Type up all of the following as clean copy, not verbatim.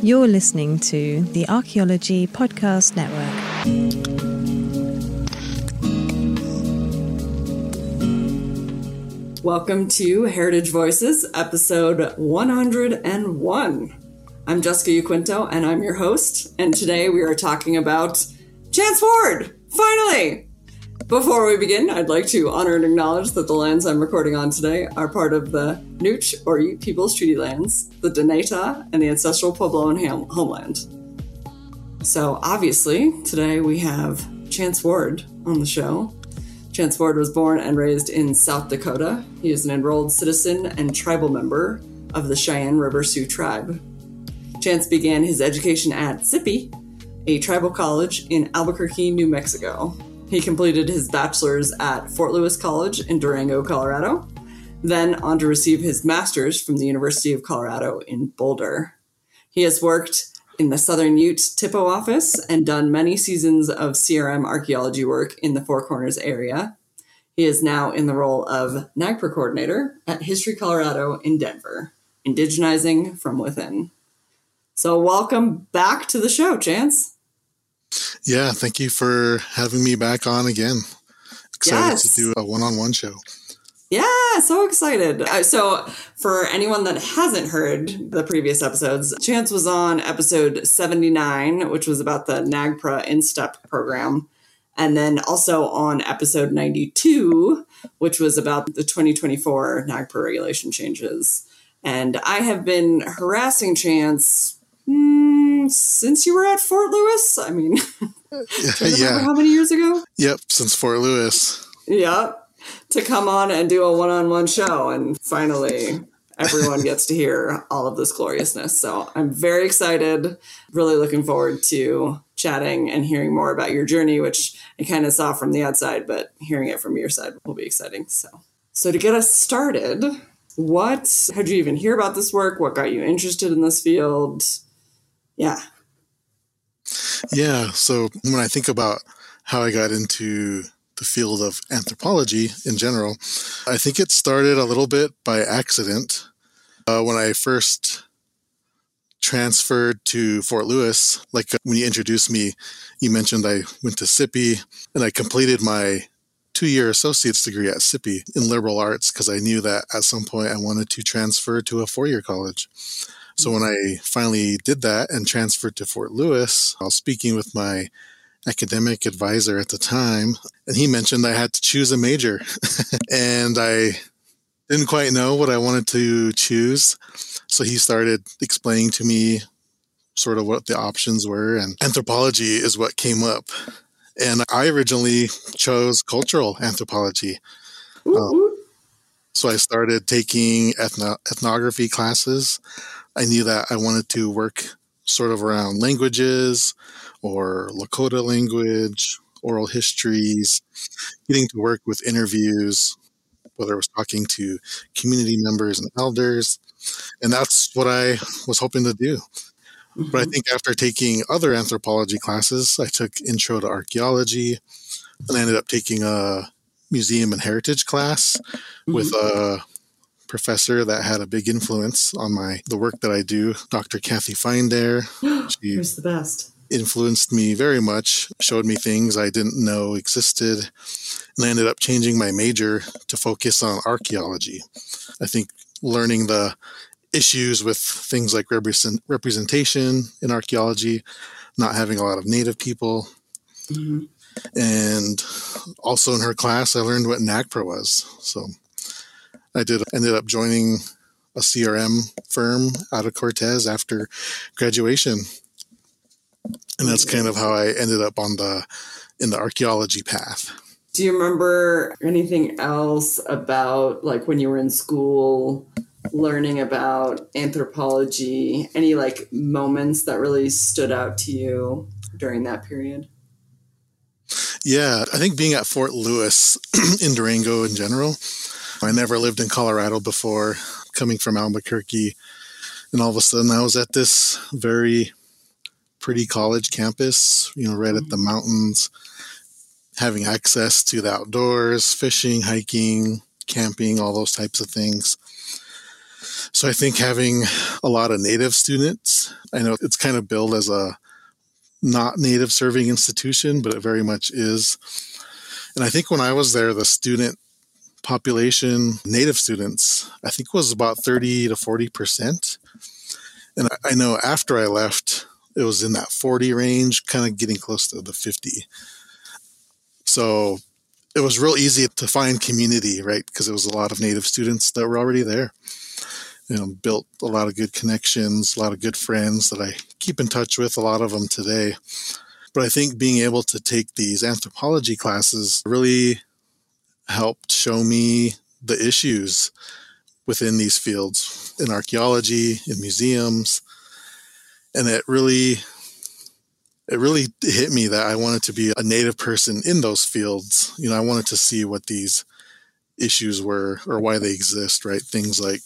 You're listening to the Archaeology Podcast Network. Welcome to Heritage Voices, episode 101. I'm Jessica Uquinto, and I'm your host, and today we are talking about Chance Ford, finally! Before we begin, I'd like to honor and acknowledge that the lands I'm recording on today are part of the Nooch or Ute Peoples Treaty Lands, the Dinétah, and the ancestral Puebloan homeland. So obviously, today we have Chance Ford on the show. Chance Ford was born and raised in South Dakota. He is an enrolled citizen and tribal member of the Cheyenne River Sioux tribe. Chance began his education at SIPI, a tribal college in Albuquerque, New Mexico. He completed his bachelor's at Fort Lewis College in Durango, Colorado, then on to receive his master's from the University of Colorado in Boulder. He has worked in the Southern Ute TIPO office and done many seasons of CRM archaeology work in the Four Corners area. He is now in the role of NAGPRA coordinator at History Colorado in Denver, indigenizing from within. So welcome back to the show, Chance. Yeah, thank you for having me back on again. Excited to do a one-on-one show. Yeah, so excited. So for anyone that hasn't heard the previous episodes, Chance was on episode 79, which was about the NAGPRA InStep program. And then also on episode 92, which was about the 2024 NAGPRA regulation changes. And I have been harassing Chance since you were at Fort Lewis. I mean, yeah. How many years ago? Yep, since Fort Lewis. Yep. To come on and do a one-on-one show. And finally, everyone gets to hear all of this gloriousness. So I'm very excited, really looking forward to chatting and hearing more about your journey, which I kind of saw from the outside, but hearing it from your side will be exciting. So to get us started, how'd you even hear about this work? What got you interested in this field? Yeah, so when I think about how I got into the field of anthropology in general, I think it started a little bit by accident. When I first transferred to Fort Lewis, like when you introduced me, you mentioned I went to SIPI, and I completed my 2-year associate's degree at SIPI in liberal arts because I knew that at some point I wanted to transfer to a 4-year college. So when I finally did that and transferred to Fort Lewis, I was speaking with my academic advisor at the time, and he mentioned I had to choose a major. And I didn't quite know what I wanted to choose. So he started explaining to me sort of what the options were, and anthropology is what came up. And I originally chose cultural anthropology. So I started taking ethnography classes. I knew that I wanted to work sort of around languages or Lakota language, oral histories, getting to work with interviews, whether it was talking to community members and elders. And that's what I was hoping to do. Mm-hmm. But I think after taking other anthropology classes, I took Intro to Archaeology, and I ended up taking a museum and heritage class with a professor that had a big influence on the work that I do, Dr. Kathy Feindare. Who's the best? Influenced me very much, showed me things I didn't know existed, and I ended up changing my major to focus on archaeology. I think learning the issues with things like representation in archaeology, not having a lot of Native people, and also in her class I learned what NAGPRA was. So I ended up joining a CRM firm out of Cortez after graduation. And that's kind of how I ended up in the archaeology path. Do you remember anything else about, like, when you were in school learning about anthropology, any like moments that really stood out to you during that period? Yeah, I think being at Fort Lewis in Durango in general, I never lived in Colorado before, coming from Albuquerque, and all of a sudden I was at this very pretty college campus, right at the mountains, having access to the outdoors, fishing, hiking, camping, all those types of things. So I think having a lot of Native students, I know it's kind of billed as a not Native serving institution, but it very much is. And I think when I was there, the student population, Native students, I think was about 30 to 40%. And I know after I left, it was in that 40 range, kind of getting close to the 50. So it was real easy to find community, right? Because it was a lot of Native students that were already there. Built a lot of good connections, a lot of good friends that I keep in touch with, a lot of them today. But I think being able to take these anthropology classes really helped show me the issues within these fields in archaeology, in museums. And it really hit me that I wanted to be a Native person in those fields. I wanted to see what these issues were or why they exist, right? Things like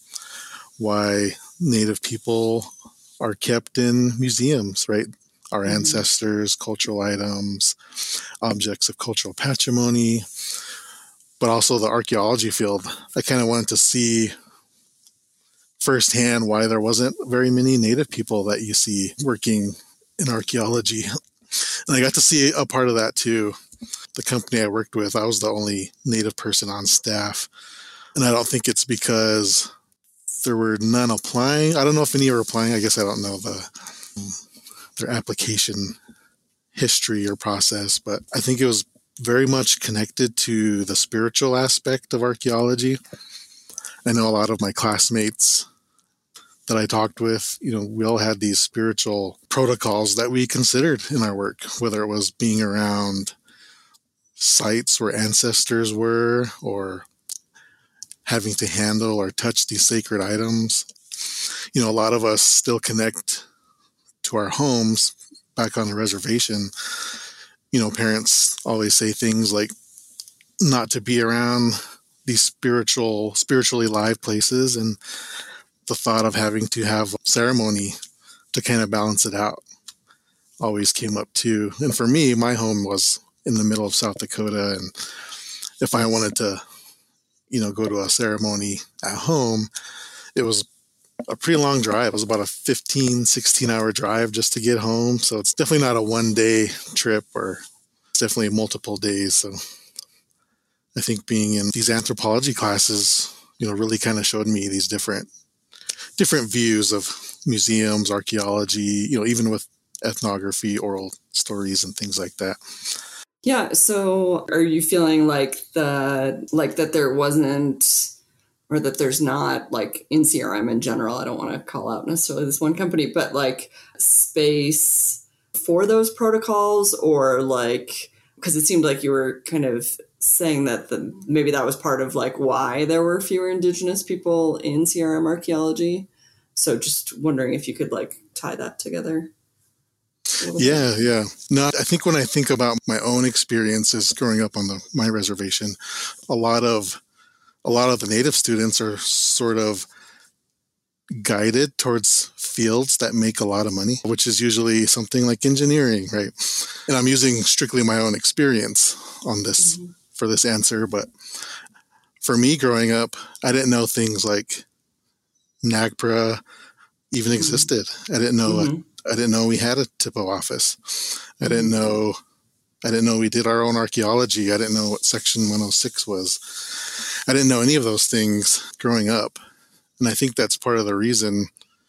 why Native people are kept in museums, right? Our ancestors, cultural items, objects of cultural patrimony, but also the archaeology field. I kind of wanted to see firsthand why there wasn't very many Native people that you see working in archaeology. And I got to see a part of that too. The company I worked with, I was the only Native person on staff. And I don't think it's because there were none applying. I don't know if any were applying. I guess I don't know their application history or process, but I think it was very much connected to the spiritual aspect of archaeology. I know a lot of my classmates that I talked with, we all had these spiritual protocols that we considered in our work, whether it was being around sites where ancestors were or having to handle or touch these sacred items. A lot of us still connect to our homes back on the reservation. Parents always say things like not to be around these spiritually live places, and the thought of having to have ceremony to kind of balance it out always came up too. And for me, my home was in the middle of South Dakota, and if I wanted to go to a ceremony at home, it was a pretty long drive. It was about a 16-hour drive just to get home. So it's definitely not a one-day trip, or it's definitely multiple days. So I think being in these anthropology classes, really kind of showed me these different views of museums, archaeology, even with ethnography, oral stories, and things like that. Yeah. So are you feeling that there wasn't, or that there's not, like in CRM in general, I don't want to call out necessarily this one company, but like space for those protocols, or because it seemed like you were kind of saying that maybe that was part of why there were fewer Indigenous people in CRM archaeology. So just wondering if you could tie that together. Yeah. No, I think when I think about my own experiences growing up on my reservation, a lot of the Native students are sort of guided towards fields that make a lot of money, which is usually something like engineering, right? And I'm using strictly my own experience on this for this answer, but for me growing up, I didn't know things like NAGPRA even existed. I didn't know we had a TIPO office. I didn't know we did our own archaeology. I didn't know what Section 106 was. I didn't know any of those things growing up. And I think that's part of the reason,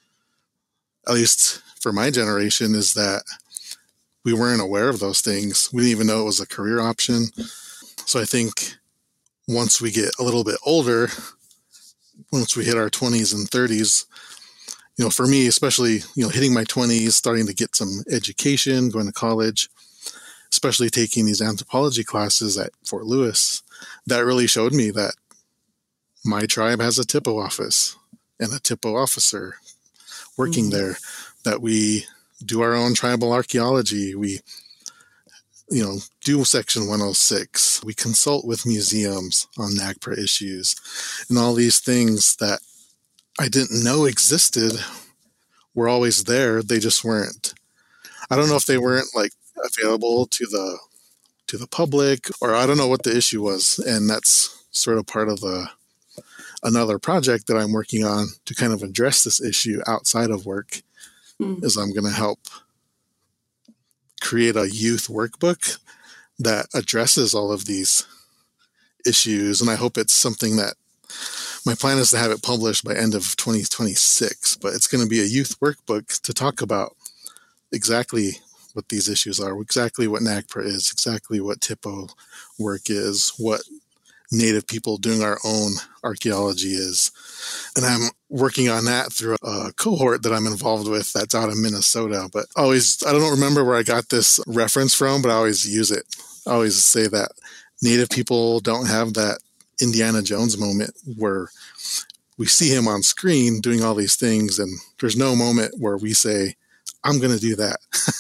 at least for my generation, is that we weren't aware of those things. We didn't even know it was a career option. So I think once we get a little bit older, once we hit our 20s and 30s, for me, especially, hitting my 20s, starting to get some education, going to college, especially taking these anthropology classes at Fort Lewis, that really showed me that my tribe has a TIPO office and a TIPO officer working there, that we do our own tribal archaeology. We, do Section 106. We consult with museums on NAGPRA issues, and all these things that I didn't know existed were always there. They just weren't. I don't know if they weren't available to the public, or I don't know what the issue was. And that's sort of part of the another project that I'm working on to kind of address this issue outside of work is I'm going to help create a youth workbook that addresses all of these issues. And I hope it's something that my plan is to have it published by end of 2026, but it's going to be a youth workbook to talk about exactly what these issues are, exactly what NAGPRA is, exactly what TIPO work is, what Native people doing our own archaeology is. And I'm working on that through a cohort that I'm involved with that's out of Minnesota. But I don't remember where I got this reference from, but I always use it. I always say that Native people don't have that Indiana Jones moment where we see him on screen doing all these things, and there's no moment where we say, I'm going to do that,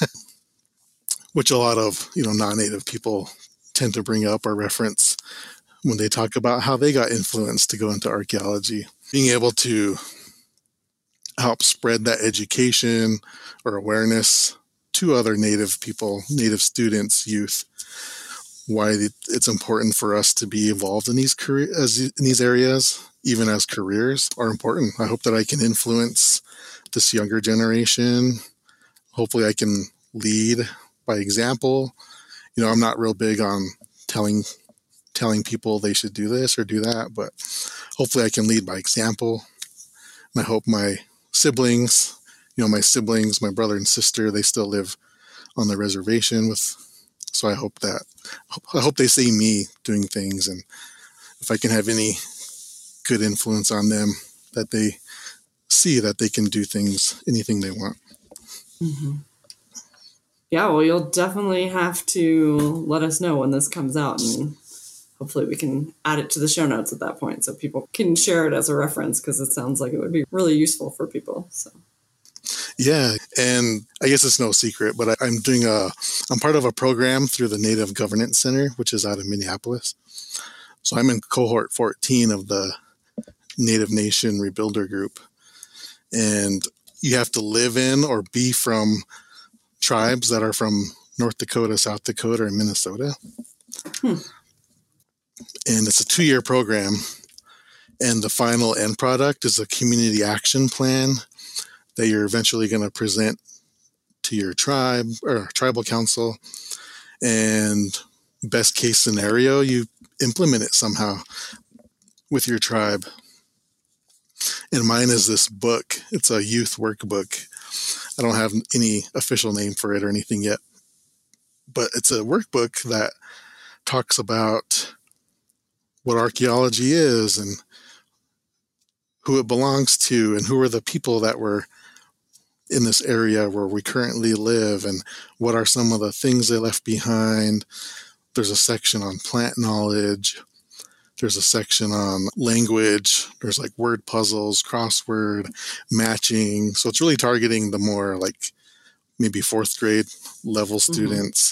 which a lot of, non-Native people tend to bring up or reference when they talk about how they got influenced to go into archaeology. Being able to help spread that education or awareness to other Native people, Native students, youth, why it's important for us to be involved in these areas, even as careers, are important. I hope that I can influence this younger generation. Hopefully I can lead by example. I'm not real big on telling people they should do this or do that, but hopefully I can lead by example. And I hope my siblings, my brother and sister, they still live on the reservation so I hope they see me doing things, and if I can have any good influence on them, that they see that they can do anything they want. Mm-hmm. Yeah, well, you'll definitely have to let us know when this comes out, and hopefully we can add it to the show notes at that point so people can share it as a reference, because it sounds like it would be really useful for people. So. Yeah, and I guess it's no secret, but I'm part of a program through the Native Governance Center, which is out of Minneapolis. So I'm in cohort 14 of the Native Nation Rebuilder Group. And you have to live in or be from tribes that are from North Dakota, South Dakota, and Minnesota. And it's a 2-year program. And the final end product is a community action plan that you're eventually going to present to your tribe or tribal council. And best case scenario, you implement it somehow with your tribe. And mine is this book. It's a youth workbook. I don't have any official name for it or anything yet, but it's a workbook that talks about what archaeology is and who it belongs to and who are the people that were in this area where we currently live and what are some of the things they left behind. There's a section on plant knowledge. There's a section on language. There's like word puzzles, crossword, matching. So it's really targeting the more like maybe 4th grade level students.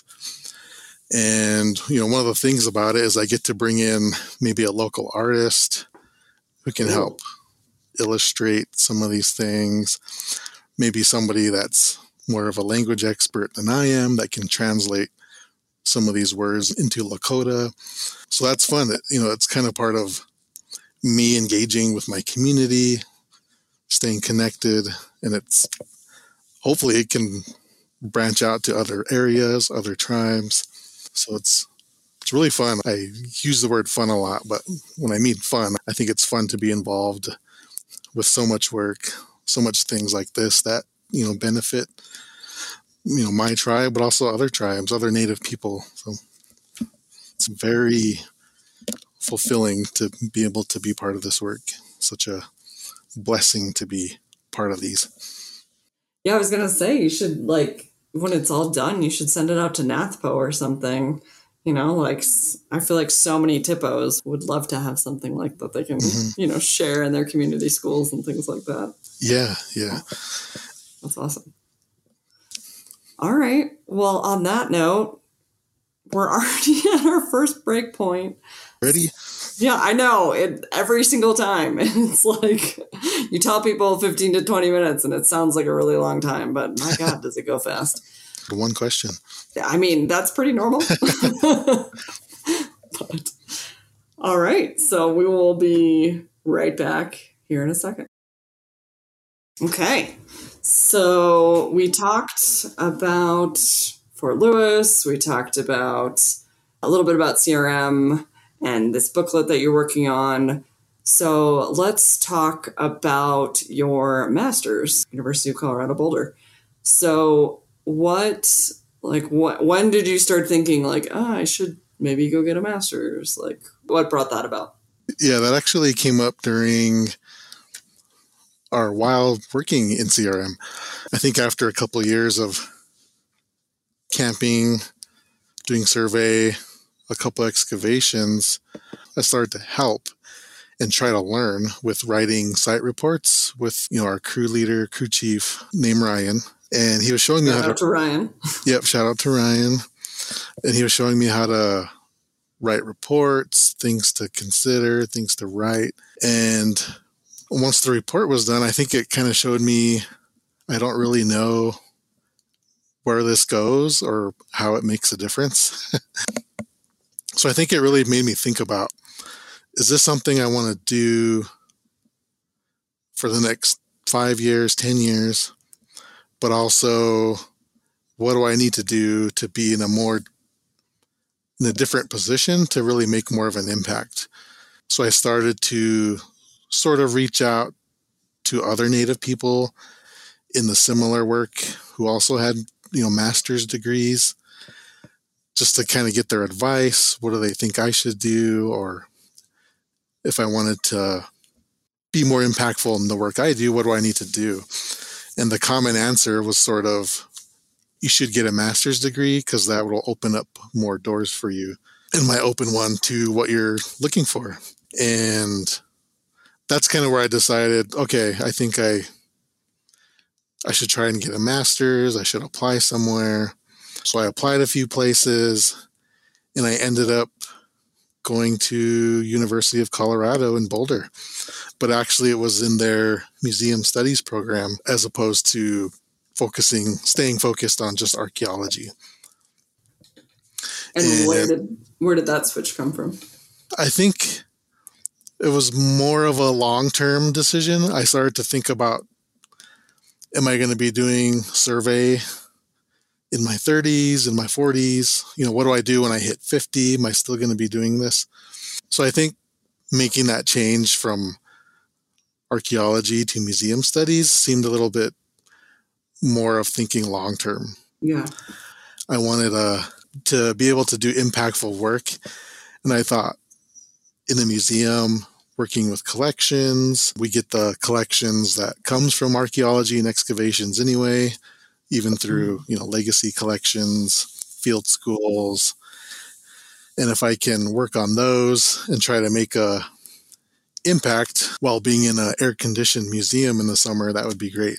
And, one of the things about it is I get to bring in maybe a local artist who can help illustrate some of these things. Maybe somebody that's more of a language expert than I am that can translate some of these words into Lakota. So that's fun. It's kind of part of me engaging with my community, staying connected, and hopefully it can branch out to other areas, other tribes. So it's really fun. I use the word fun a lot, but when I mean fun, I think it's fun to be involved with so much work, so much things like this that, benefit, my tribe, but also other tribes, other Native people. So it's very fulfilling to be able to be part of this work. Such a blessing to be part of these. Yeah, I was going to say, you should, when it's all done, you should send it out to NATHPO or something. I feel like so many TIPOs would love to have something like that they can, share in their community schools and things like that. Yeah. That's awesome. All right. Well, on that note, we're already at our first break point. Ready? Yeah, I know. Every single time. It's like you tell people 15 to 20 minutes and it sounds like a really long time, but my God, does it go fast. One question. I mean, that's pretty normal. But, all right. So we will be right back here in a second. Okay, so we talked about Fort Lewis, we talked about a little bit about CRM and this booklet that you're working on. So let's talk about your master's, University of Colorado Boulder. So when did you start thinking I should maybe go get a master's? Like, what brought that about? Yeah, that actually came up during while working in CRM. I think after a couple of years of camping, doing survey, a couple excavations, I started to help and try to learn with writing site reports with, our crew leader, crew chief named Ryan. And he was showing me Shout out to Ryan. Yep, shout out to Ryan. And he was showing me how to write reports, things to consider, things to write. And once the report was done, I think it kind of showed me I don't really know where this goes or how it makes a difference. So I think it really made me think about, is this something I want to do for the next 5 years, 10 years? But also, what do I need to do to be in a different position to really make more of an impact? So I started to sort of reach out to other Native people in the similar work who also had, master's degrees, just to kind of get their advice. What do they think I should do? Or if I wanted to be more impactful in the work I do, what do I need to do? And the common answer was sort of, you should get a master's degree because that will open up more doors for you and might open one to what you're looking for. And that's kind of where I decided, okay, I think I should try and get a master's. I should apply somewhere. So I applied a few places and I ended up going to University of Colorado in Boulder. But actually it was in their museum studies program as opposed to staying focused on just archaeology. And where did that switch come from? I think it was more of a long-term decision. I started to think about, am I going to be doing survey in my 30s, in my 40s? What do I do when I hit 50? Am I still going to be doing this? So I think making that change from archaeology to museum studies seemed a little bit more of thinking long-term. Yeah. I wanted to be able to do impactful work. And I thought in a museum, working with collections, we get the collections that comes from archaeology and excavations anyway, even through, legacy collections, field schools. And if I can work on those and try to make a impact while being in an air-conditioned museum in the summer, that would be great.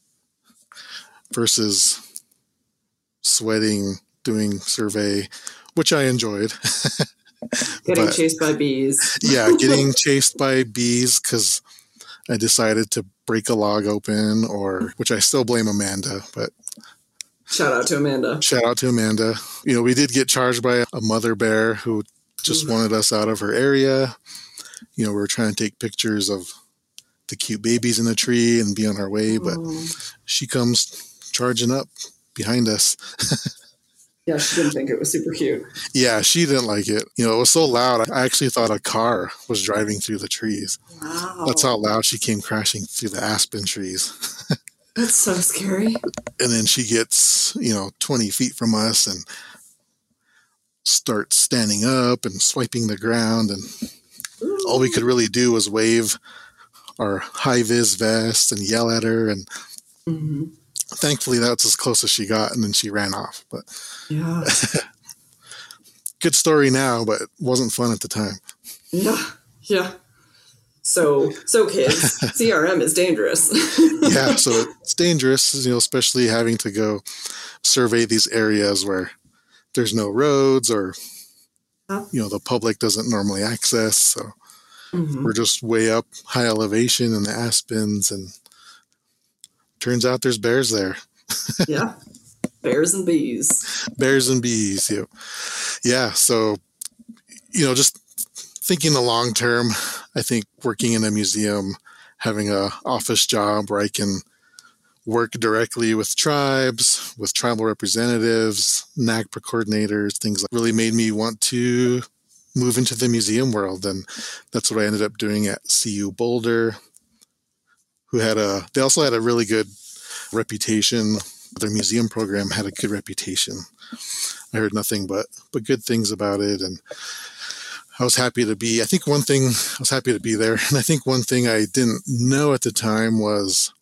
Versus sweating, doing survey, which I enjoyed. Getting chased by bees. Yeah, getting chased by bees because I decided to break a log open, which I still blame Amanda, but shout out to Amanda. Shout out to Amanda. We did get charged by a mother bear who just wanted us out of her area. We were trying to take pictures of the cute babies in the tree and be on our way, but she comes charging up behind us. Yeah, she didn't think it was super cute. Yeah, she didn't like it. It was so loud. I actually thought a car was driving through the trees. Wow. That's how loud she came crashing through the aspen trees. That's so scary. And then she gets, 20 feet from us and starts standing up and swiping the ground. And all we could really do was wave our high-vis vest and yell at her. And thankfully, that's as close as she got. And then she ran off. But yeah. Good story now, but it wasn't fun at the time. Yeah. So kids, CRM is dangerous. Yeah, so it's dangerous, especially having to go survey these areas where there's no roads or, the public doesn't normally access. So we're just way up high elevation in the aspens, and turns out there's bears there. Yeah. Bears and bees. Bears and bees, yeah. Yeah, so, just thinking the long term, I think working in a museum, having a office job where I can work directly with tribes, with tribal representatives, NAGPRA coordinators, things like really made me want to move into the museum world. And that's what I ended up doing at CU Boulder, they also had a really good reputation. Their museum program had a good reputation. I heard nothing but good things about it. And I was happy to be there. And I think one thing I didn't know at the time was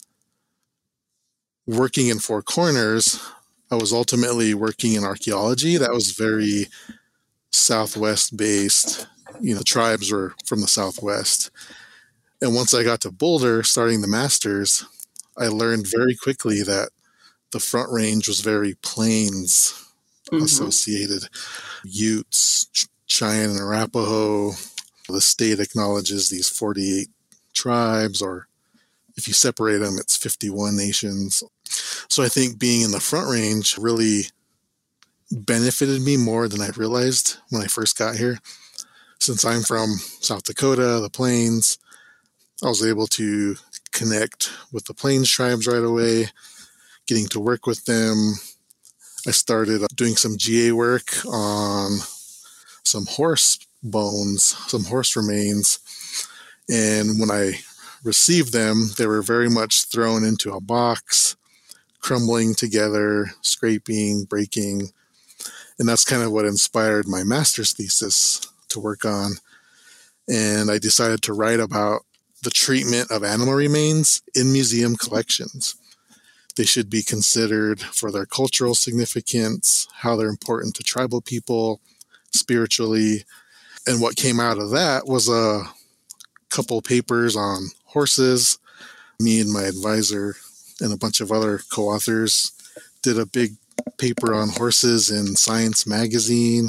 working in Four Corners. I was ultimately working in archaeology. That was very Southwest based. The tribes were from the Southwest. And once I got to Boulder, starting the master's, I learned very quickly that the Front Range was very plains associated. Utes, Cheyenne and Arapaho. The state acknowledges these 48 tribes, or if you separate them, it's 51 nations. So I think being in the Front Range really benefited me more than I realized when I first got here. Since I'm from South Dakota, the Plains, I was able to connect with the Plains tribes right away, getting to work with them. I started doing some GA work on some horse bones, some horse remains. And when I received them, they were very much thrown into a box, crumbling together, scraping, breaking. And that's kind of what inspired my master's thesis to work on. And I decided to write about the treatment of animal remains in museum collections. They should be considered for their cultural significance, how they're important to tribal people, spiritually. And what came out of that was a couple papers on horses. Me and my advisor and a bunch of other co-authors did a big paper on horses in Science magazine.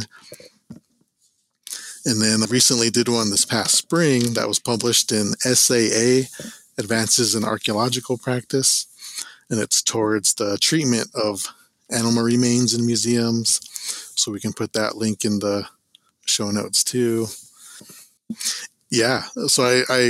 And then I recently did one this past spring that was published in SAA, Advances in Archaeological Practice. And it's towards the treatment of animal remains in museums. So we can put that link in the show notes too. Yeah, so I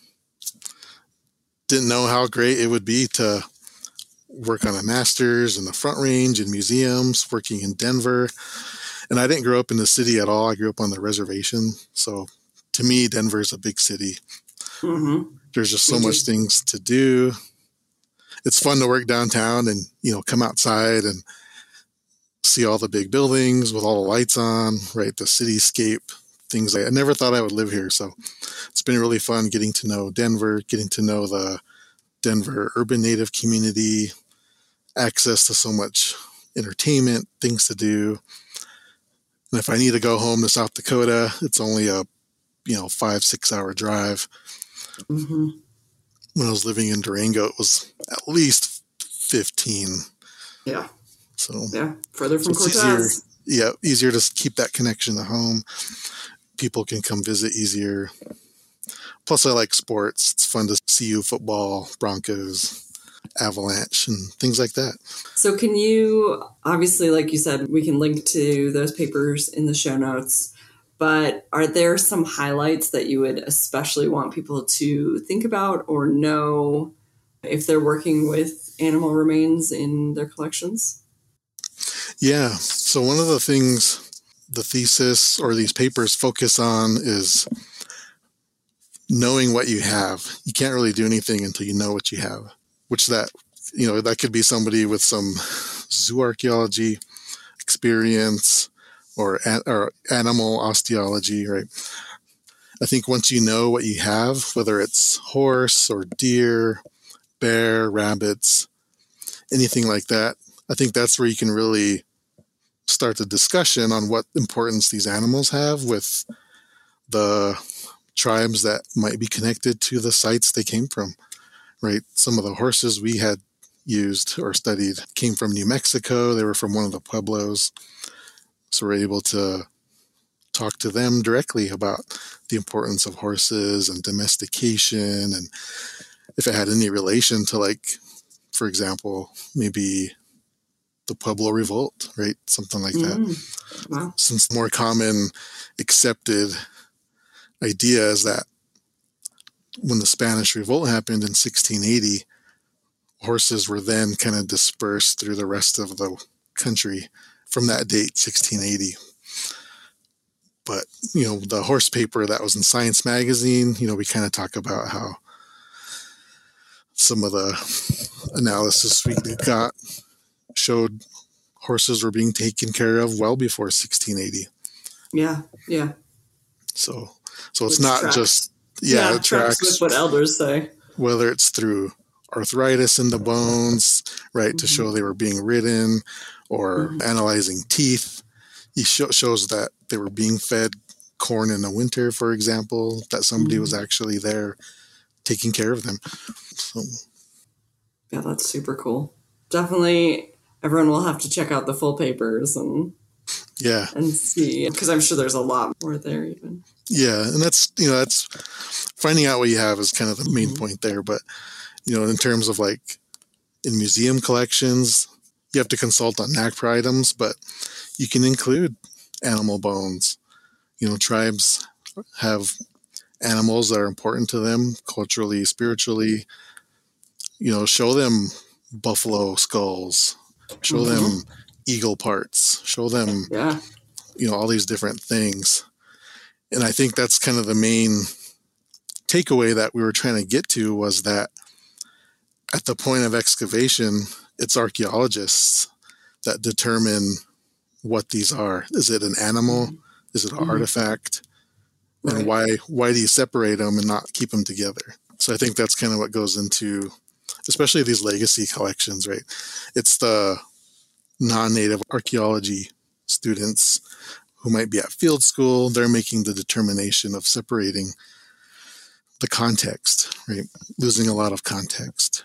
didn't know how great it would be to work on a master's in the Front Range in museums, working in Denver. And I didn't grow up in the city at all. I grew up on the reservation. So to me, Denver is a big city. Mm-hmm. There's just so much things to do. It's fun to work downtown and, come outside and see all the big buildings with all the lights on, right? The cityscape, things I never thought I would live here. So it's been really fun getting to know Denver, getting to know the Denver urban native community, access to so much entertainment, things to do. And if I need to go home to South Dakota, it's only a 5-6 hour drive. Mm-hmm. When I was living in Durango, it was at least 15. Yeah. So further from Cortez. Easier to keep that connection to home. People can come visit easier. Plus, I like sports. It's fun to see you football, Broncos, Avalanche, and things like that. So can you, obviously, like you said, we can link to those papers in the show notes, but are there some highlights that you would especially want people to think about or know if they're working with animal remains in their collections? Yeah. So one of the things the thesis or these papers focus on is knowing what you have. You can't really do anything until you know what you have, that could be somebody with some zoo archaeology experience or animal osteology, right? I think once you know what you have, whether it's horse or deer, bear, rabbits, anything like that, I think that's where you can really start the discussion on what importance these animals have with the tribes that might be connected to the sites they came from, right? Some of the horses we had used or studied came from New Mexico. They were from one of the pueblos. So we're able to talk to them directly about the importance of horses and domestication, and if it had any relation to, for example, maybe the Pueblo Revolt, right? Something like that. Wow. Since the more common accepted idea is that when the Spanish Revolt happened in 1680, horses were then kind of dispersed through the rest of the country from that date, 1680. But, the horse paper that was in Science Magazine, we kind of talk about how some of the analysis we got showed horses were being taken care of well before 1680. Yeah. So it's not just, it tracks with what elders say. Whether it's through arthritis in the bones, right, to show they were being ridden, or analyzing teeth. He shows that they were being fed corn in the winter, for example, that somebody was actually there taking care of them. So, yeah, that's super cool. Definitely, everyone will have to check out the full papers and see, because I'm sure there's a lot more there even. Yeah, and that's finding out what you have is kind of the main point there. But, in terms of like in museum collections, you have to consult on NAGPRA items, but you can include animal bones. Tribes have animals that are important to them culturally, spiritually. Show them buffalo skulls, show them eagle parts, show them, all these different things. And I think that's kind of the main takeaway that we were trying to get to, was that at the point of excavation, it's archaeologists that determine what these are. Is it an animal? Is it an artifact? Right. And why do you separate them and not keep them together? So I think that's kind of what goes into, especially these legacy collections, right? It's the non-native archaeology students who might be at field school. They're making the determination of separating the context, right? Losing a lot of context.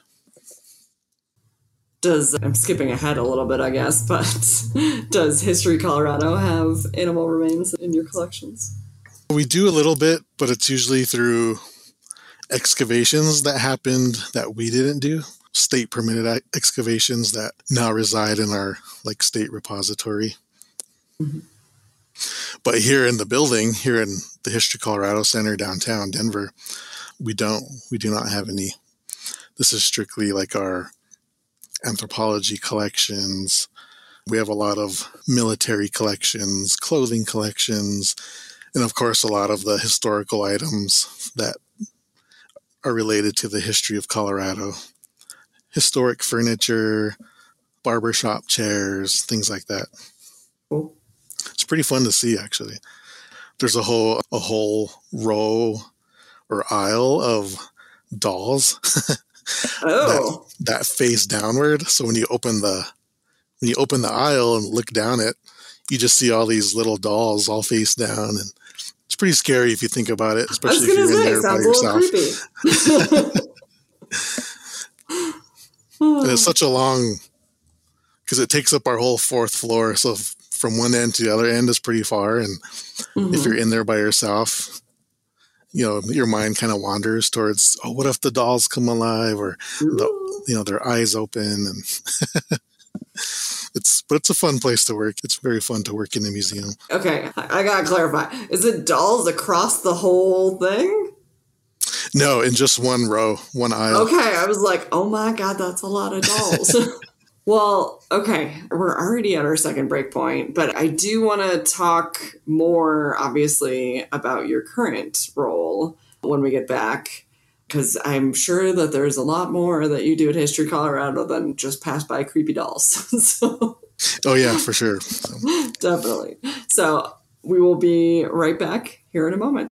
I'm skipping ahead a little bit, I guess, but does History Colorado have animal remains in your collections? We do a little bit, but it's usually through excavations that happened that we didn't do. State permitted excavations that now reside in our state repository. But here in the building, here in the History Colorado Center downtown Denver, we do not have any. This is strictly our anthropology collections. We have a lot of military collections, clothing collections, and of course a lot of the historical items that are related to the history of Colorado. Historic furniture, barbershop chairs, things like that. Cool. It's pretty fun to see, actually. There's a whole row or aisle of dolls. Oh. that face downward. So when you open the aisle and look down it, you just see all these little dolls all face down, and it's pretty scary if you think about it, especially if you're in there by yourself. And it's such a long, because it takes up our whole fourth floor. So from one end to the other end is pretty far, and if you're in there by yourself, your mind kind of wanders towards, what if the dolls come alive, or their eyes open, and it's a fun place to work. It's very fun to work in a museum. Okay, I gotta clarify. Is it dolls across the whole thing? No, in just one row, one aisle. Okay, I was like, oh my God, that's a lot of dolls. Well, okay, we're already at our second break point, but I do want to talk more, obviously, about your current role when we get back, because I'm sure that there's a lot more that you do at History Colorado than just pass by creepy dolls. Oh, yeah, for sure. Definitely. So we will be right back here in a moment.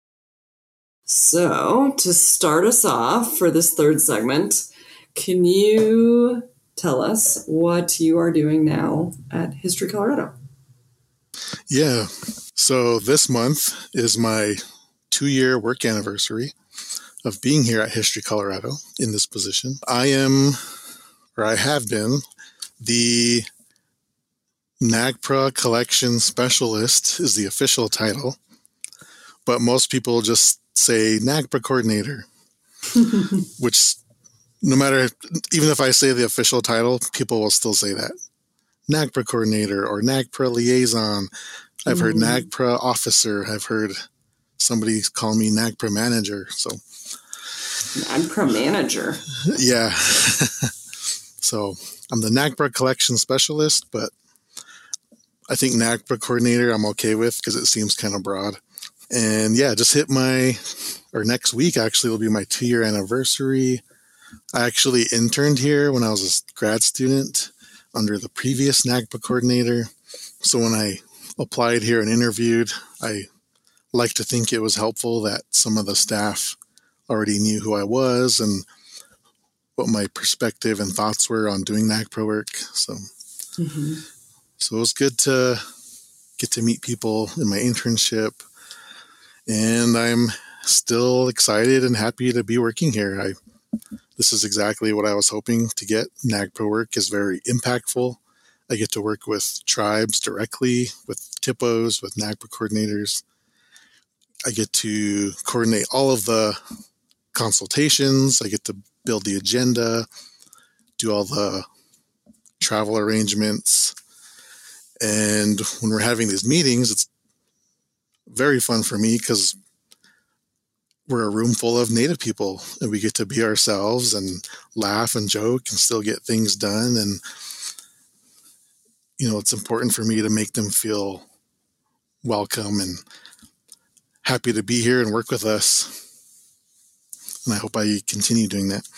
So to start us off for this third segment, can you tell us what you are doing now at History Colorado? Yeah. So this month is my 2-year work anniversary of being here at History Colorado in this position. I have been the NAGPRA Collection Specialist is the official title, but most people just say NAGPRA Coordinator, which no matter, even if I say the official title, people will still say that. NAGPRA Coordinator or NAGPRA Liaison. I've heard NAGPRA Officer. I've heard somebody call me NAGPRA Manager. So NAGPRA manager. Yeah. So I'm the NAGPRA collection specialist, but I think NAGPRA coordinator I'm okay with because it seems kind of broad. And yeah, just hit next week actually will be my 2-year anniversary. I actually interned here when I was a grad student under the previous NAGPRA coordinator. So when I applied here and interviewed, I like to think it was helpful that some of the staff already knew who I was and what my perspective and thoughts were on doing NAGPRA work. So it was good to get to meet people in my internship. And I'm still excited and happy to be working here. This is exactly what I was hoping to get. NAGPRA work is very impactful. I get to work with tribes directly, with TIPOs, with NAGPRA coordinators. I get to coordinate all of the consultations. I get to build the agenda, do all the travel arrangements. And when we're having these meetings, it's very fun for me because we're a room full of Native people and we get to be ourselves and laugh and joke and still get things done. And, it's important for me to make them feel welcome and happy to be here and work with us. And I hope I continue doing that.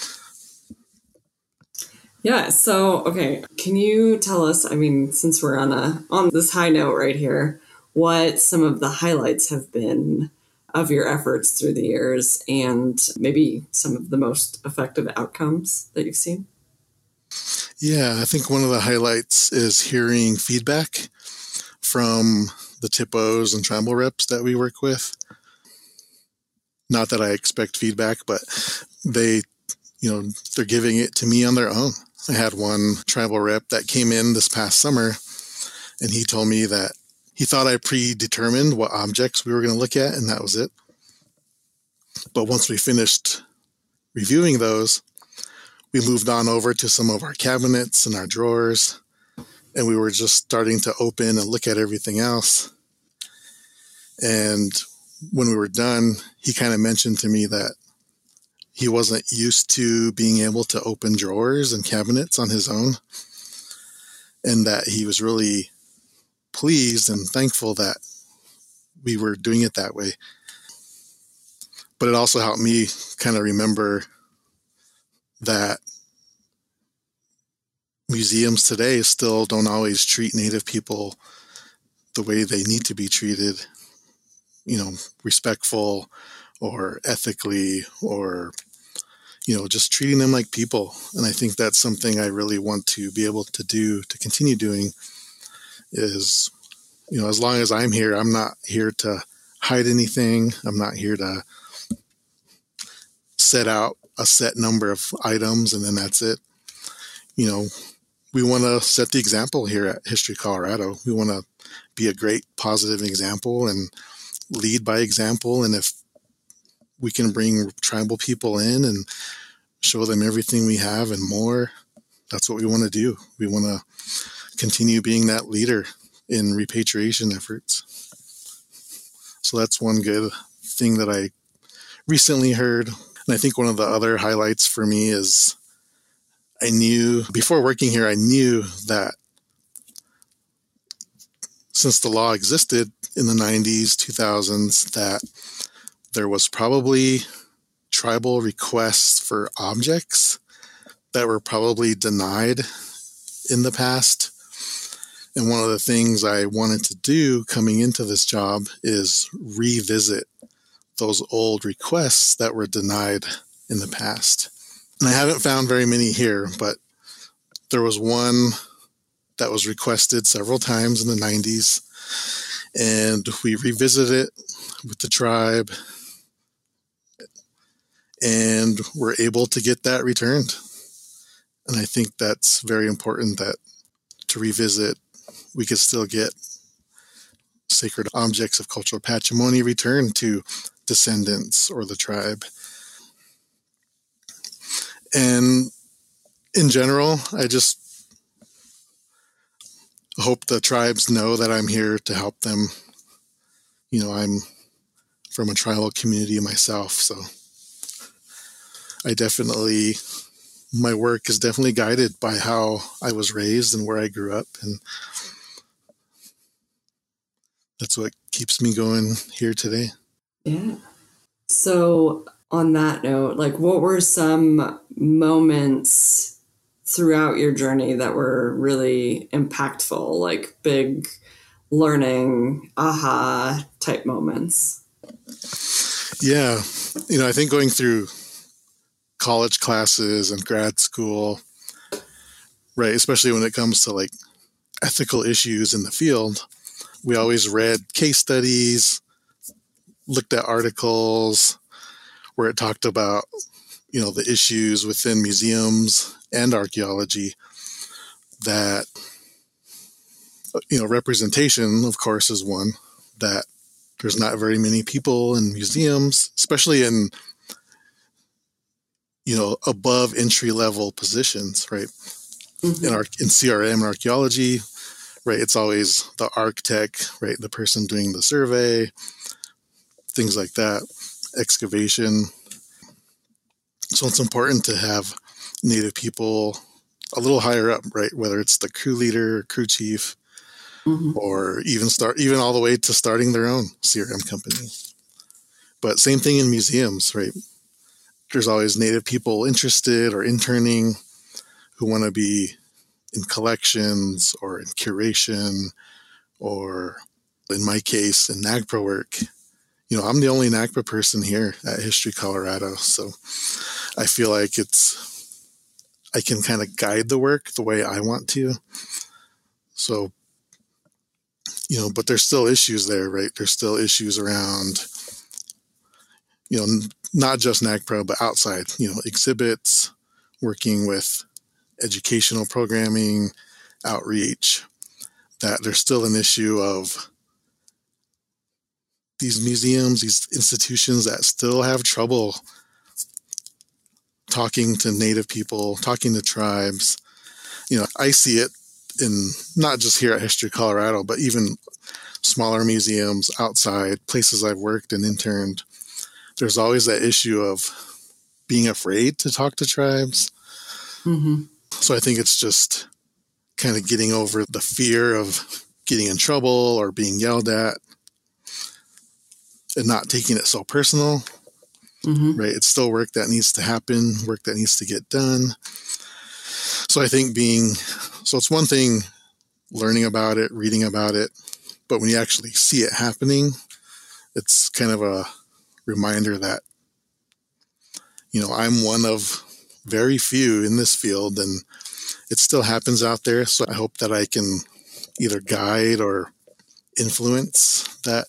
Yeah. So, okay. Can you tell us, since we're on this high note right here, what some of the highlights have been of your efforts through the years and maybe some of the most effective outcomes that you've seen? Yeah, I think one of the highlights is hearing feedback from the TIPOs and tribal reps that we work with. Not that I expect feedback, but they're giving it to me on their own. I had one tribal rep that came in this past summer, and he told me that he thought I predetermined what objects we were going to look at, and that was it. But once we finished reviewing those, we moved on over to some of our cabinets and our drawers, and we were just starting to open and look at everything else. And when we were done, he kind of mentioned to me that he wasn't used to being able to open drawers and cabinets on his own, and that he was really pleased and thankful that we were doing it that way. But it also helped me kind of remember that museums today still don't always treat Native people the way they need to be treated, respectful or ethically, or, just treating them like people. And I think that's something I really want to be able to do, to continue doing, is, as long as I'm here, I'm not here to hide anything. I'm not here to set out a set number of items and then that's it. We want to set the example here at History Colorado. We want to be a great positive example and lead by example. And if we can bring tribal people in and show them everything we have and more, that's what we want to do. We want to continue being that leader in repatriation efforts. So that's one good thing that I recently heard. And I think one of the other highlights for me is before working here, I knew that since the law existed in the 90s, 2000s, that there was probably tribal requests for objects that were probably denied in the past. And one of the things I wanted to do coming into this job is revisit those old requests that were denied in the past. And I haven't found very many here, but there was one that was requested several times in the 90s. And we revisited it with the tribe and were able to get that returned. And I think that's very important, that to revisit, we could still get sacred objects of cultural patrimony returned to descendants or the tribe. And in general, I just hope the tribes know that I'm here to help them. I'm from a tribal community myself, so my work is definitely guided by how I was raised and where I grew up. And that's what keeps me going here today. Yeah. So on that note, like, what were some moments throughout your journey that were really impactful, like big learning, aha type moments? Yeah. I think going through college classes and grad school, right, especially when it comes to like ethical issues in the field, we always read case studies, looked at articles where it talked about, the issues within museums and archaeology that, representation, of course, is one, that there's not very many people in museums, especially in, above entry level positions, right? Mm-hmm. In CRM and archaeology, right? It's always the architect, right? The person doing the survey, things like that, excavation. So it's important to have Native people a little higher up, right? Whether it's the crew leader, crew chief, mm-hmm. or even all the way to starting their own CRM company. But same thing in museums, right? There's always Native people interested or interning who want to be in collections or in curation, or in my case, in NAGPRA work. I'm the only NAGPRA person here at History Colorado, so I feel like I can kind of guide the work the way I want to. So, but there's still issues there, right? There's still issues around, not just NAGPRA, but outside, exhibits, working with educational programming, outreach, that there's still an issue of these museums, these institutions that still have trouble talking to Native people, talking to tribes. I see it in not just here at History Colorado, but even smaller museums outside, places I've worked and interned. There's always that issue of being afraid to talk to tribes. Mm-hmm. So I think it's just kind of getting over the fear of getting in trouble or being yelled at and not taking it so personal. Mm-hmm. Right? It's still work that needs to happen, work that needs to get done. So I think it's one thing learning about it, reading about it, but when you actually see it happening, it's kind of a reminder that, I'm one of very few in this field, and it still happens out there. So I hope that I can either guide or influence that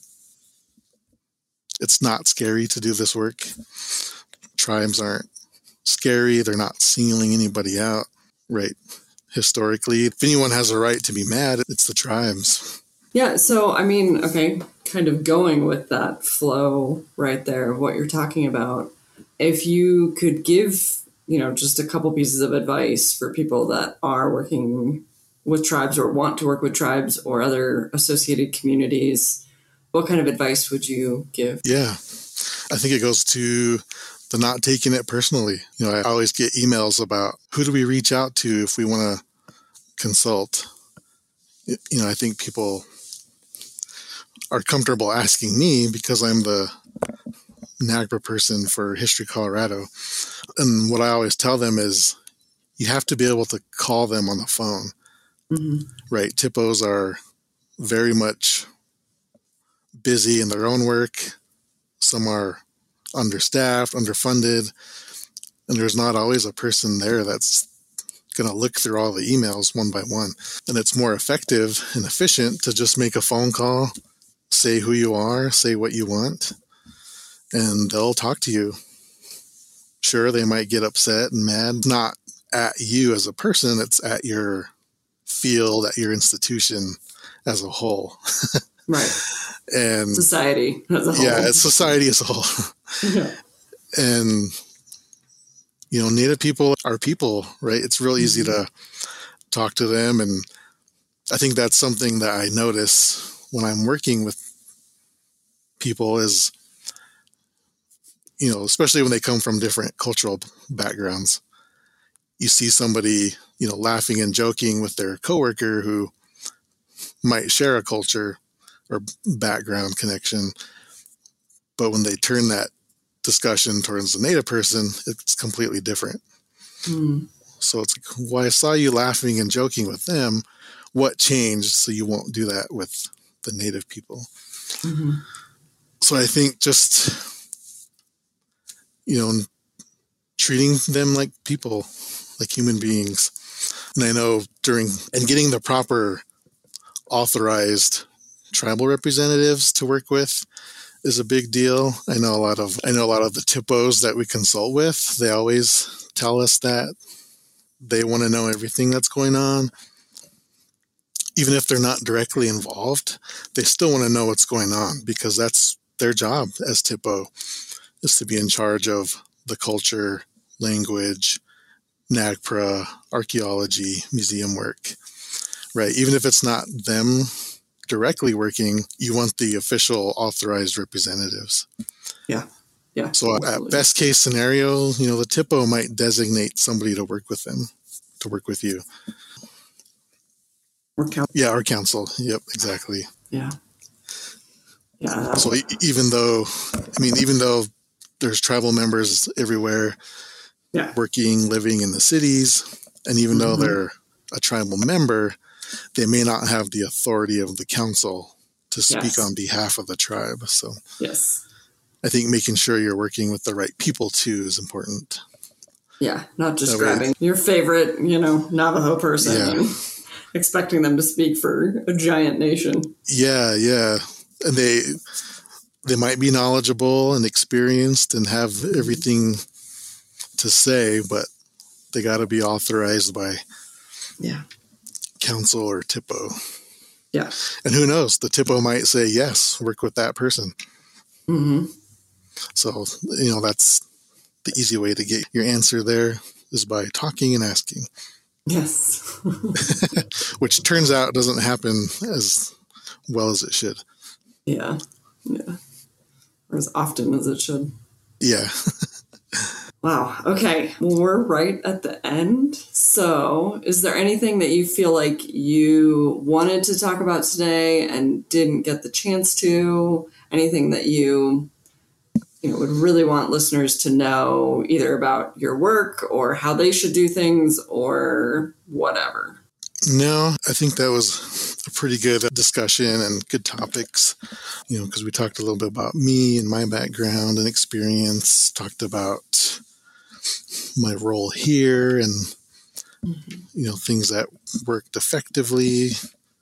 it's not scary to do this work. Tribes aren't scary. They're not singling anybody out, right? Historically, if anyone has a right to be mad, it's the tribes. Yeah. So, okay, kind of going with that flow right there, what you're talking about. If you could give, just a couple pieces of advice for people that are working with tribes or want to work with tribes or other associated communities, what kind of advice would you give? Yeah, I think it goes to the not taking it personally. I always get emails about who do we reach out to if we want to consult. I think people are comfortable asking me because I'm the NAGPRA person for History Colorado. And what I always tell them is you have to be able to call them on the phone, mm-hmm. right? TIPOs are very much busy in their own work. Some are understaffed, underfunded, and there's not always a person there that's going to look through all the emails one by one. And it's more effective and efficient to just make a phone call, say who you are, say what you want, and they'll talk to you. Sure, they might get upset and mad, not at you as a person, it's at your field, at your institution as a whole. Right. And society as a whole. Yeah, it's society as a whole. Yeah. And, Native people are people, right? It's real easy to talk to them. And I think that's something that I notice when I'm working with people is, especially when they come from different cultural backgrounds. You see somebody, laughing and joking with their coworker who might share a culture or background connection. But when they turn that discussion towards the native person, it's completely different. Mm. So it's like, well, I saw you laughing and joking with them. What changed so you won't do that with the native people? Mm-hmm. So I think just, treating them like people, like human beings. And I know getting the proper authorized tribal representatives to work with is a big deal. I know a lot of the TIPOs that we consult with, they always tell us that they want to know everything that's going on. Even if they're not directly involved, they still want to know what's going on, because that's their job as TIPO, is to be in charge of the culture, language, NAGPRA, archaeology, museum work, right? Even if it's not them directly working, you want the official authorized representatives. Yeah. Yeah. So absolutely. At best case scenario, the TIPO might designate somebody to work with them, to work with you. Or council. Yeah, or council. Yep, exactly. Yeah. Yeah. So even though there's tribal members everywhere, yeah, working, living in the cities, and even though they're a tribal member, they may not have the authority of the council to speak on behalf of the tribe. So yes, I think making sure you're working with the right people too is important. Yeah, not just grabbing your favorite, Navajo person and expecting them to speak for a giant nation. Yeah, yeah. And they might be knowledgeable and experienced and have everything to say, but they got to be authorized by council or TIPO. Yeah. And who knows, the TIPO might say, yes, work with that person. Mm-hmm. So, that's the easy way to get your answer there, is by talking and asking. Yes. Which turns out doesn't happen as well as it should. Yeah. Yeah. Or as often as it should. Yeah. Wow. Okay. Well, we're right at the end. So is there anything that you feel like you wanted to talk about today and didn't get the chance to? Anything that you would really want listeners to know, either about your work or how they should do things or whatever? No, I think that was a pretty good discussion and good topics, because we talked a little bit about me and my background and experience, talked about my role here and, things that worked effectively,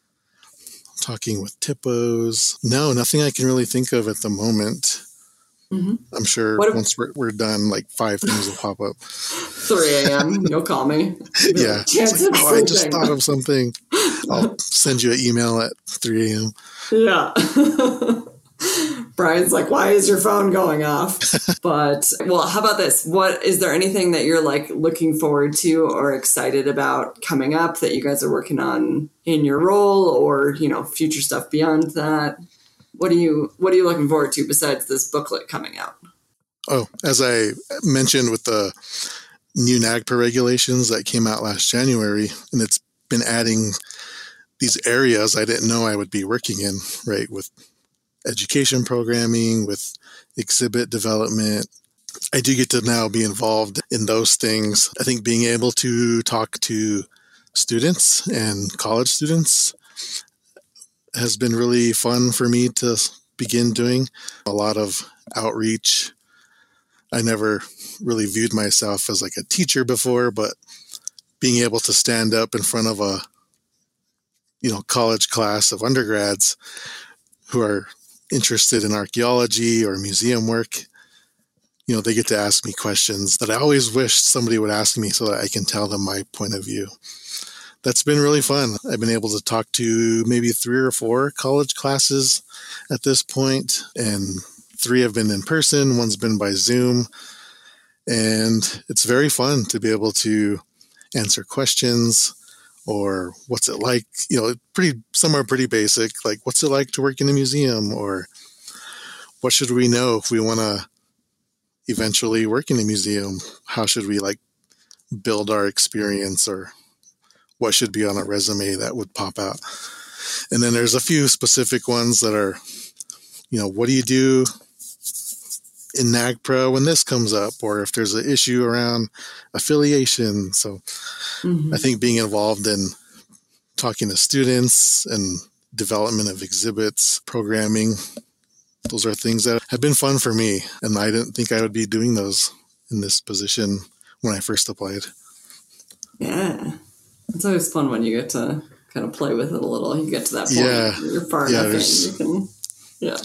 talking with TIPOs. No, nothing I can really think of at the moment. Mm-hmm. I'm sure once we're done, like 5 things will pop up. 3 a.m. You'll call me. Yeah. I just thought of something. I'll send you an email at 3 a.m. Yeah. Brian's like, why is your phone going off? But, well, how about this? Is there anything that you're looking forward to or excited about coming up that you guys are working on in your role, or, future stuff beyond that? What are you looking forward to besides this booklet coming out? Oh, as I mentioned with the new NAGPRA regulations that came out last January, and it's been adding these areas I didn't know I would be working in, right, with education programming, with exhibit development. I do get to now be involved in those things. I think being able to talk to students and college students has been really fun for me to begin doing. A lot of outreach. I never really viewed myself as a teacher before, but being able to stand up in front of a college class of undergrads who are interested in archaeology or museum work, they get to ask me questions that I always wished somebody would ask me so that I can tell them my point of view. That's been really fun. I've been able to talk to maybe 3 or 4 college classes at this point, and 3 have been in person, 1's been by Zoom, and it's very fun to be able to answer questions, or what's it like, somewhere pretty basic, like what's it like to work in a museum, or what should we know if we want to, eventually work in a museum, how should we like build our experience, or what should be on a resume that would pop out? And then there's a few specific ones that are, what do you do in NAGPRA when this comes up, or if there's an issue around affiliation. So I think being involved in talking to students and development of exhibits, programming, those are things that have been fun for me. And I didn't think I would be doing those in this position when I first applied. Yeah. It's always fun when you get to kind of play with it a little. You get to that point. Yeah. You're far enough in. You can, yeah.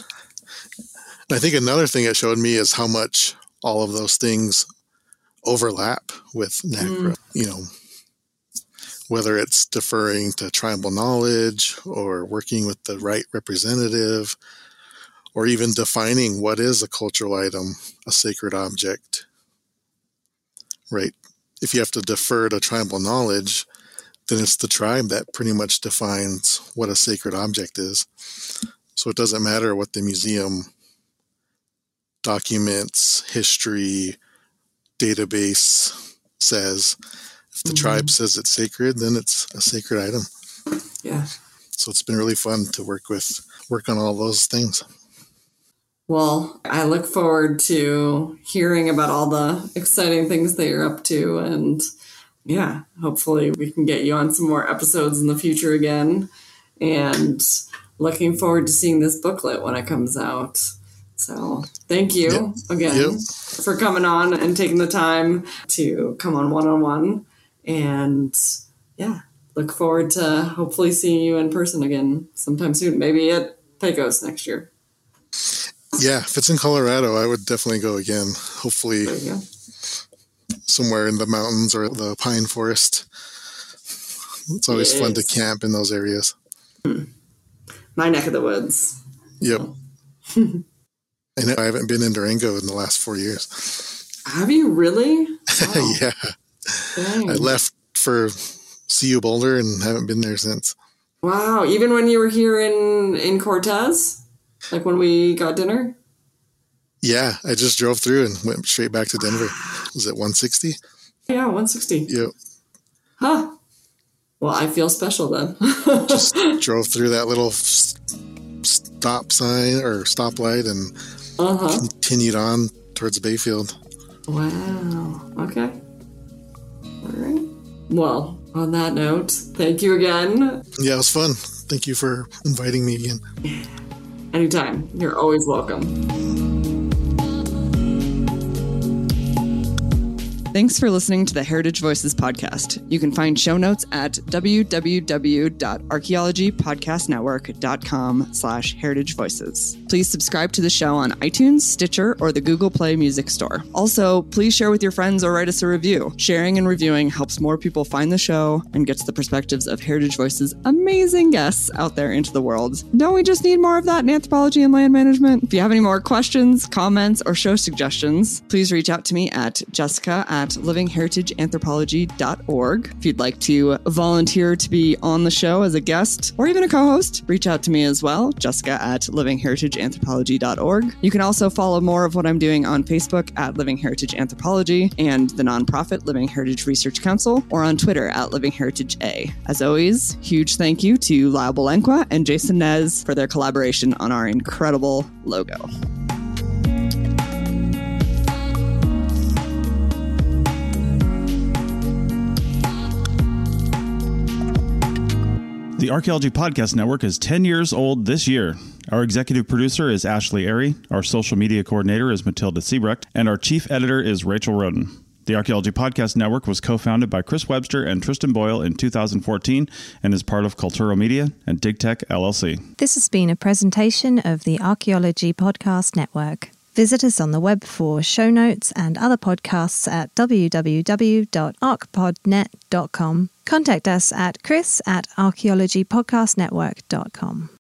I think another thing it showed me is how much all of those things overlap with NAGPRA. Whether it's deferring to tribal knowledge or working with the right representative, or even defining what is a cultural item, a sacred object, right? If you have to defer to tribal knowledge, then it's the tribe that pretty much defines what a sacred object is. So it doesn't matter what the museum documents, history, database says. If the tribe says it's sacred, then it's a sacred item. Yeah. So it's been really fun to work on all those things. Well, I look forward to hearing about all the exciting things that you're up to. And yeah, hopefully we can get you on some more episodes in the future again. And looking forward to seeing this booklet when it comes out. So thank you again for coming on and taking the time to come on one-on-one. And yeah, look forward to hopefully seeing you in person again sometime soon, maybe at Pecos next year. Yeah, if it's in Colorado, I would definitely go again. Hopefully somewhere in the mountains or the pine forest. It's always fun to camp in those areas. My neck of the woods. Yep. I haven't been in Durango in the last 4 years. Have you really? Wow. Yeah. Dang. I left for CU Boulder and haven't been there since. Wow. Even when you were here in Cortez? Like when we got dinner? Yeah. I just drove through and went straight back to Denver. Was it 160? Yeah, 160. Yep. Huh. Well, I feel special then. Just drove through that little stop sign or stoplight and continued on towards Bayfield. Wow. Okay. All right. Well, on that note, thank you again. Yeah, it was fun. Thank you for inviting me again. Anytime. You're always welcome. Thanks for listening to the Heritage Voices podcast. You can find show notes at www.archaeologypodcastnetwork.com/heritagevoices. Please subscribe to the show on iTunes, Stitcher, or the Google Play Music Store. Also, please share with your friends or write us a review. Sharing and reviewing helps more people find the show and gets the perspectives of Heritage Voices' amazing guests out there into the world. Don't we just need more of that in anthropology and land management? If you have any more questions, comments, or show suggestions, please reach out to me at jessica@livingheritageanthropology.org. If you'd like to volunteer to be on the show as a guest or even a co-host, reach out to me as well, jessica@livingheritageanthropology.org. You can also follow more of what I'm doing on Facebook at Living Heritage Anthropology and the nonprofit Living Heritage Research Council, or on Twitter at Living Heritage A. As always, huge thank you to Lyle Belenkwa and Jason Nez for their collaboration on our incredible logo. The Archaeology Podcast Network is 10 years old this year. Our executive producer is Ashley Airy, our social media coordinator is Matilda Siebrecht, and our chief editor is Rachel Roden. The Archaeology Podcast Network was co-founded by Chris Webster and Tristan Boyle in 2014 and is part of Cultural Media and DigTech LLC. This has been a presentation of the Archaeology Podcast Network. Visit us on the web for show notes and other podcasts at www.archpodnet.com. Contact us at chris@archaeologypodcastnetwork.com.